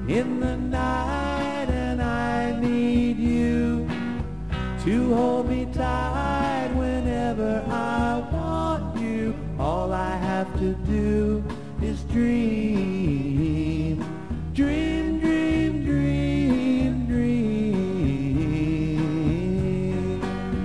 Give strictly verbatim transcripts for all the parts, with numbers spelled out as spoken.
in the night, and I need you to hold me tight whenever I want you. All I have to do is dream, dream, dream, dream, dream.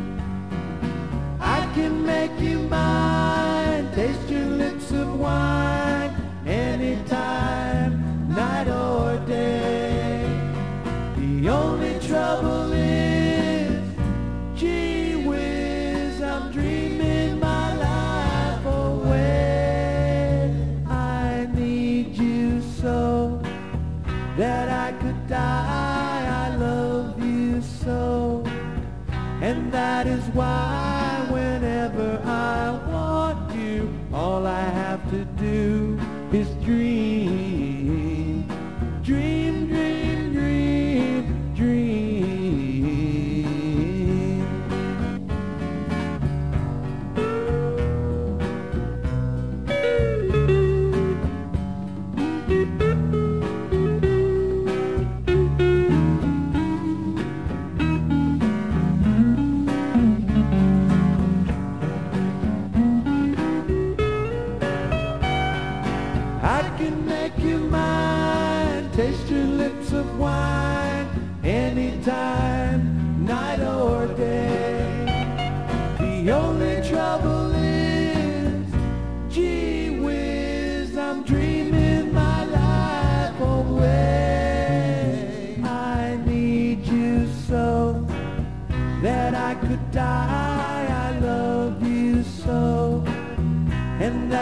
I can make you mine, taste your lips of wine, anytime, night or day. The only trouble is, gee whiz, I'm dreaming my life away. I need you so that I could die. I love you so, and that is why whenever I want you, all I have to do is dream, dream, dream, dream, dream. I can make you mine, taste your lips of wine, anytime, night or day. The only trouble is, gee whiz, I'm dreaming my life away. I need you so that I could die. I love you so, and that